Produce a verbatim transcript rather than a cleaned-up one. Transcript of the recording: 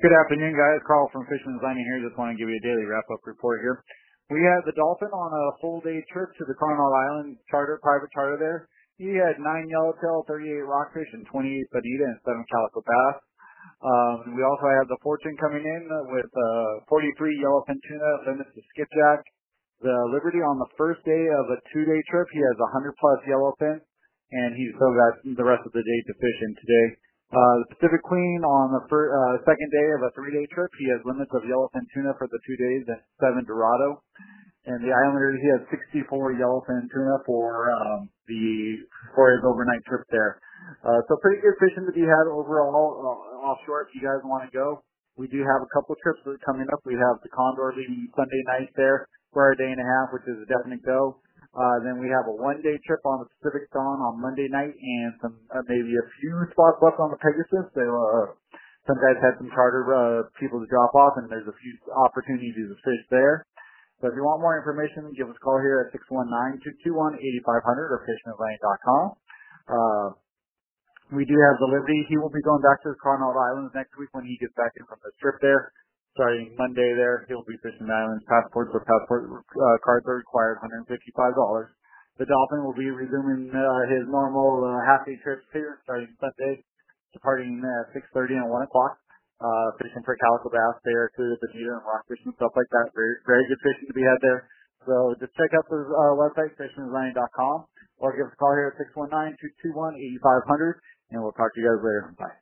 Good afternoon, guys. Carl from Fisherman's Landing here. Just want to give you a daily wrap-up report here. We had the Dolphin on a full-day trip to the Coronado Island charter, private charter there. He had nine yellowtail, thirty-eight rockfish, and twenty-eight bonita, and seven calico bass. Um, we also have the Fortune coming in with uh, forty-three yellowfin tuna, limits to skipjack. The Liberty on the first day of a two-day trip, he has one hundred plus yellowfin, and he's still got the rest of the day to fish in today. Uh, the Pacific Queen on the fir- uh, second day of a three-day trip, he has limits of yellowfin tuna for the two days and seven Dorado. And the Islander, he has sixty-four yellowfin tuna for um, the for his overnight trip there. Uh, so pretty good fishing to be had overall uh, offshore if you guys want to go. We do have a couple trips that are coming up. We have the Condor leaving Sunday night there for a day and a half, which is a definite go. Uh, then we have a one-day trip on the Pacific Dawn on Monday night, and some uh, maybe a few spots left on the Pegasus. So uh, some guys had some charter uh, people to drop off, and there's a few opportunities to fish there. So if you want more information, give us a call here at six one nine, two two one, eight five zero zero or fisherman's landing dot com. Uh, we do have the Liberty. He will be going back to the Coronado Islands next week when he gets back in from the trip there. Starting Monday there, he'll be fishing the islands. Passports or passport uh, cards are required, one hundred fifty-five dollars. The Dolphin will be resuming uh, his normal uh, half-day trips here starting Sunday, departing at six thirty and one o'clock. Uh, fishing for calico bass there, too, the bonita and rockfish and stuff like that. Very, very good fishing to be had there. So just check out the uh, website, fisherman's landing dot com, or give us a call here at six one nine, two two one, eight five zero zero, and we'll talk to you guys later. Bye.